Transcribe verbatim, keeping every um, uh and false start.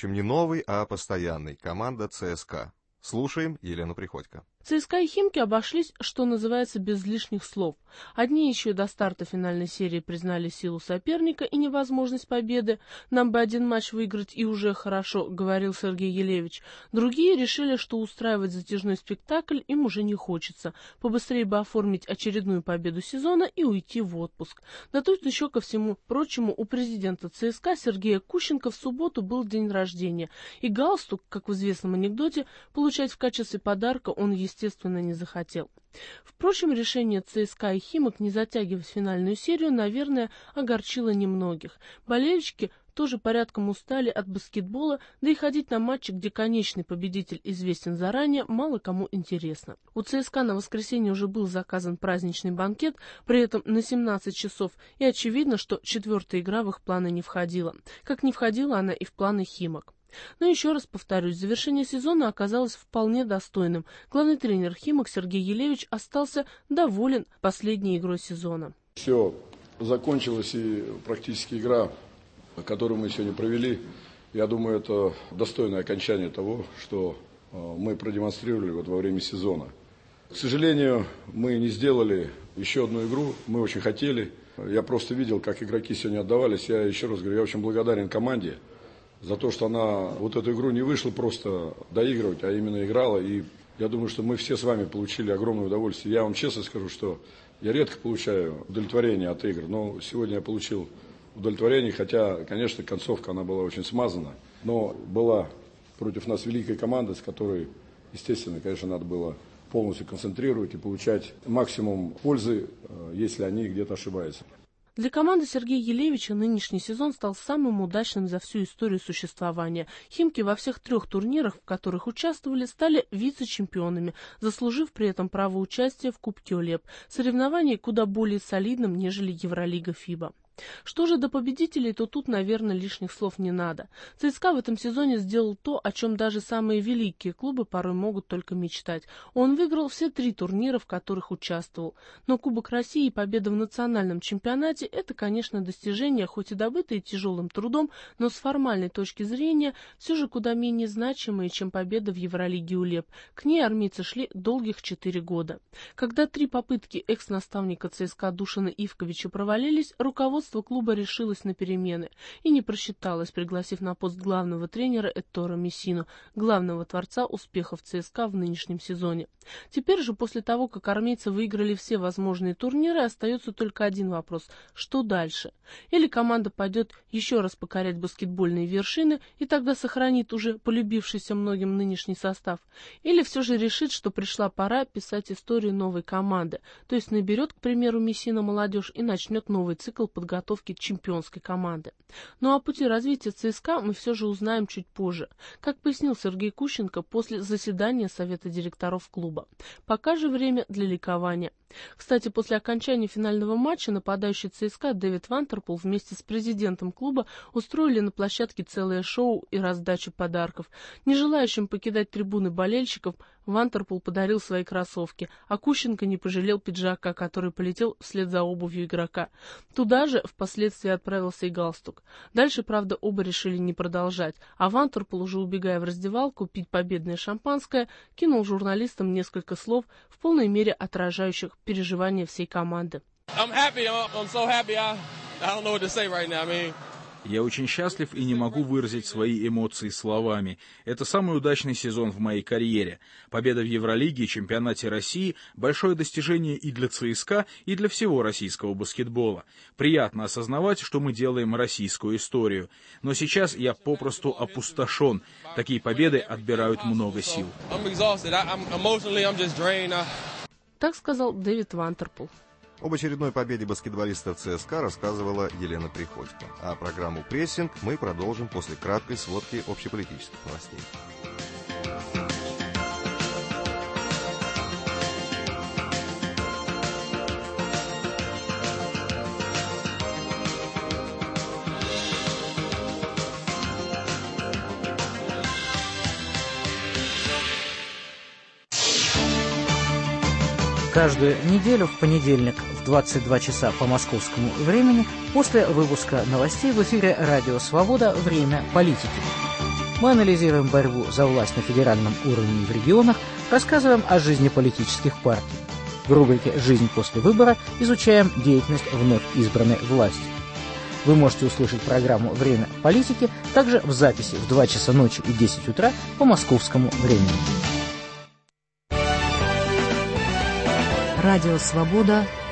общем, не новый, а постоянный, команда ЦСКА. Слушаем Елену Приходько. ЦСКА и Химки обошлись, что называется, без лишних слов. Одни еще до старта финальной серии признали силу соперника и невозможность победы. «Нам бы один матч выиграть и уже хорошо», — говорил Сергей Елевич. Другие решили, что устраивать затяжной спектакль им уже не хочется. Побыстрее бы оформить очередную победу сезона и уйти в отпуск. Да тут еще ко всему прочему у президента ЦСКА Сергея Кущенко в субботу был день рождения. И галстук, как в известном анекдоте, получать в качестве подарка он, естественно, естественно, не захотел. Впрочем, решение ЦСКА и Химок не затягивать финальную серию, наверное, огорчило немногих. Болельщики тоже порядком устали от баскетбола, да и ходить на матчи, где конечный победитель известен заранее, мало кому интересно. У ЦСКА на воскресенье уже был заказан праздничный банкет, при этом на семнадцать часов, и очевидно, что четвертая игра в их планы не входила. Как не входила она и в планы Химок. Но еще раз повторюсь, завершение сезона оказалось вполне достойным. Главный тренер Химок Сергей Елевич остался доволен последней игрой сезона. Все закончилось, и практически игра, которую мы сегодня провели, я думаю, это достойное окончание того, что мы продемонстрировали вот во время сезона. К сожалению, мы не сделали еще одну игру, мы очень хотели. Я просто видел, как игроки сегодня отдавались. Я еще раз говорю, я очень благодарен команде за то, что она вот эту игру не вышла просто доигрывать, а именно играла. И я думаю, что мы все с вами получили огромное удовольствие. Я вам честно скажу, что я редко получаю удовлетворение от игр, но сегодня я получил удовлетворение, хотя, конечно, концовка она была очень смазана. Но была против нас великая команда, с которой, естественно, конечно, надо было полностью концентрировать и получать максимум пользы, если они где-то ошибаются. Для команды Сергея Елевича нынешний сезон стал самым удачным за всю историю существования. Химки во всех трех турнирах, в которых участвовали, стали вице-чемпионами, заслужив при этом право участия в Кубке ОЛЕП. Соревнование куда более солидным, нежели Евролига ФИБА. Что же до победителей, то тут, наверное, лишних слов не надо. ЦСКА в этом сезоне сделал то, о чем даже самые великие клубы порой могут только мечтать. Он выиграл все три турнира, в которых участвовал. Но Кубок России и победа в национальном чемпионате – это, конечно, достижения, хоть и добытые тяжелым трудом, но с формальной точки зрения все же куда менее значимые, чем победа в Евролиге УЛЕП. К ней армейцы шли долгих четыре года. Когда три попытки экс-наставника ЦСКА Душана Ивковича провалились, руководство клуба решилось на перемены и не просчиталось, пригласив на пост главного тренера Эттора Мессину, главного творца успехов ЦСКА в нынешнем сезоне. Теперь же, после того, как армейцы выиграли все возможные турниры, остается только один вопрос – что дальше? Или команда пойдет еще раз покорять баскетбольные вершины и тогда сохранит уже полюбившийся многим нынешний состав? Или все же решит, что пришла пора писать историю новой команды, то есть наберет, к примеру, Мессина молодежь и начнет новый цикл подготовки подготовки чемпионской команды. Ну а пути развития ЦСКА мы все же узнаем чуть позже, как пояснил Сергей Кущенко после заседания Совета директоров клуба. Пока же время для ликования. Кстати, после окончания финального матча нападающий ЦСКА Дэвид Вантерпул вместе с президентом клуба устроили на площадке целое шоу и раздачу подарков. Не желающим покидать трибуны болельщиков Вантерпул подарил свои кроссовки, а Кущенко не пожалел пиджака, который полетел вслед за обувью игрока. Туда же впоследствии отправился и галстук. Дальше, правда, оба решили не продолжать, а Вантерпул, уже убегая в раздевалку пить победное шампанское, кинул журналистам несколько слов, в полной мере отражающих переживания всей команды. Я очень счастлив и не могу выразить свои эмоции словами. Это самый удачный сезон в моей карьере. Победа в Евролиге и чемпионате России – большое достижение и для ЦСКА, и для всего российского баскетбола. Приятно осознавать, что мы делаем российскую историю. Но сейчас я попросту опустошен. Такие победы отбирают много сил. Так сказал Дэвид Вантерпул. Об очередной победе баскетболистов ЦСКА рассказывала Елена Приходько. А программу «Прессинг» мы продолжим после краткой сводки общеполитических новостей. Каждую неделю в понедельник в двадцать два часа по московскому времени после выпуска новостей в эфире «Радио Свобода. Время политики». Мы анализируем борьбу за власть на федеральном уровне и в регионах, рассказываем о жизни политических партий. В рубрике «Жизнь после выбора» изучаем деятельность вновь избранной власти. Вы можете услышать программу «Время политики» также в записи в два часа ночи и десять утра по московскому времени. Радио «Свобода»,